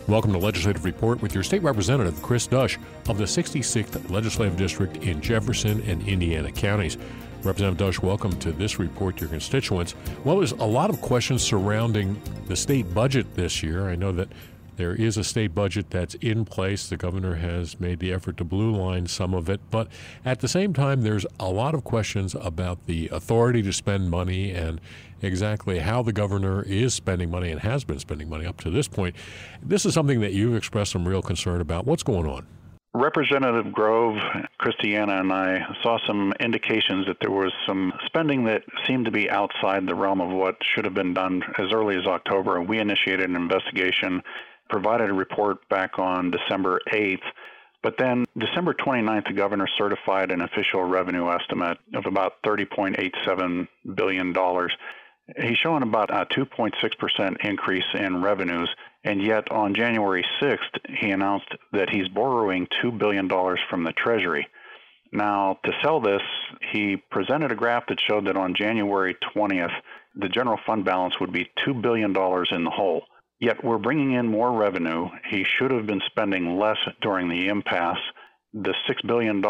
Welcome to Legislative Report with your state representative, Chris Dush, of the 66th Legislative District in Jefferson and Indiana counties. Representative Dush, welcome to this report to your constituents. Well, there's a lot of questions surrounding the state budget this year. I know that there is a state budget that's in place. The governor has made the effort to blue line some of it. But at the same time, there's a lot of questions about the authority to spend money and exactly how the governor is spending money and has been spending money up to this point. This is something that you've expressed some real concern about. What's going on? Representative Grove, Christiana, and I saw some indications that there was some spending that seemed to be outside the realm of what should have been done as early as October. We initiated an investigation, provided a report back on December 8th, but then December 29th, the governor certified an official revenue estimate of about $30.87 billion. He's showing about a 2.6% increase in revenues, and yet on January 6th, he announced that he's borrowing $2 billion from the Treasury. Now, to sell this, he presented a graph that showed that on January 20th, the general fund balance would be $2 billion in the hole. Yet we're bringing in more revenue. He should have been spending less during the impasse. The $6 billion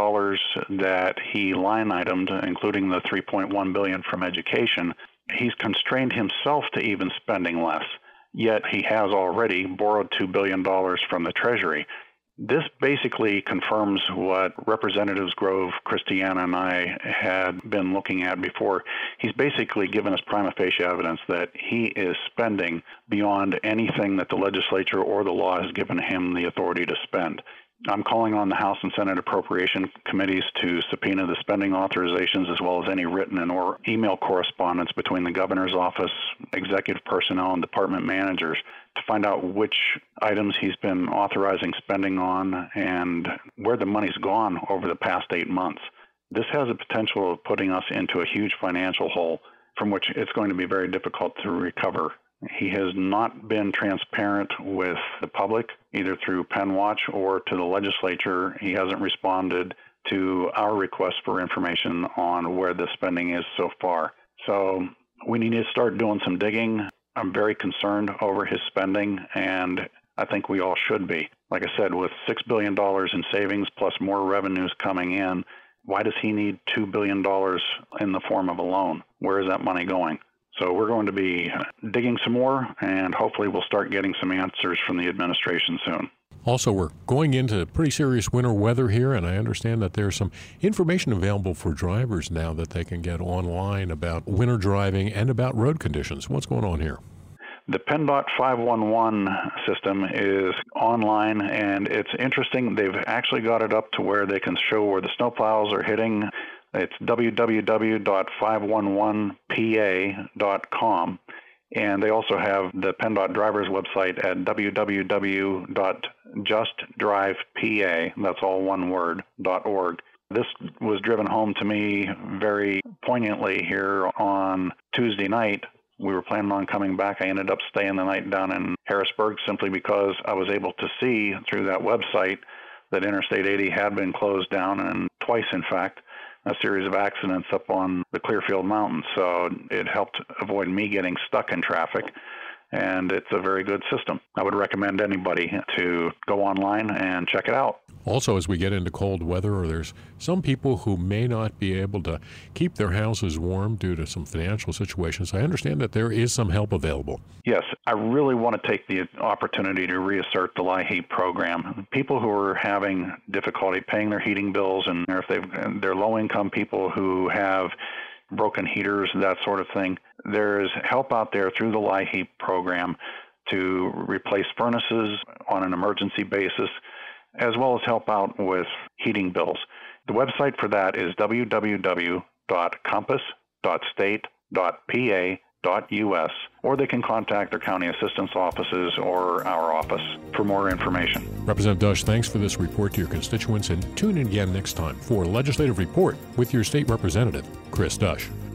that he line itemed, including the $3.1 billion from education, he's constrained himself to even spending less. Yet he has already borrowed $2 billion from the Treasury. This basically confirms what Representatives Grove, Christiana, and I had been looking at before. He's basically given us prima facie evidence that he is spending beyond anything that the legislature or the law has given him the authority to spend. I'm calling on the House and Senate Appropriation Committees to subpoena the spending authorizations as well as any written and or email correspondence between the governor's office, executive personnel, and department managers to find out which items he's been authorizing spending on and where the money's gone over the past 8 months. This has a potential of putting us into a huge financial hole from which it's going to be very difficult to recover. He has not been transparent with the public, either through PennWatch or to the legislature. He hasn't responded to our request for information on where the spending is so far. So we need to start doing some digging. I'm very concerned over his spending, and I think we all should be. Like I said, with $6 billion in savings plus more revenues coming in, why does he need $2 billion in the form of a loan? Where is that money going? So we're going to be digging some more, and hopefully we'll start getting some answers from the administration soon. Also, we're going into pretty serious winter weather here, and I understand that there's some information available for drivers now that they can get online about winter driving and about road conditions. What's going on here? The PennDOT 511 system is online, and it's interesting. They've actually got it up to where they can show where the snowplows are hitting. It's www.511pa.com, and they also have the PennDOT driver's website at www.justdrivepa, that's all one word, .org. This was driven home to me very poignantly here on Tuesday night. We were planning on coming back. I ended up staying the night down in Harrisburg simply because I was able to see through that website that Interstate 80 had been closed down, and twice, in fact, a series of accidents up on the Clearfield Mountains. So it helped avoid me getting stuck in traffic, and it's a very good system. I would recommend anybody to go online and check it out. Also, as we get into cold weather, or there's some people who may not be able to keep their houses warm due to some financial situations, I understand that there is some help available. Yes, I really want to take the opportunity to reassert the LIHEAP program. People who are having difficulty paying their heating bills, and if they're low-income people who have broken heaters, that sort of thing, there's help out there through the LIHEAP program to replace furnaces on an emergency basis, as well as help out with heating bills. The website for that is www.compass.state.pa.us, or they can contact their county assistance offices or our office for more information. Representative Dush, thanks for this report to your constituents, and tune in again next time for Legislative Report with your state representative, Chris Dush.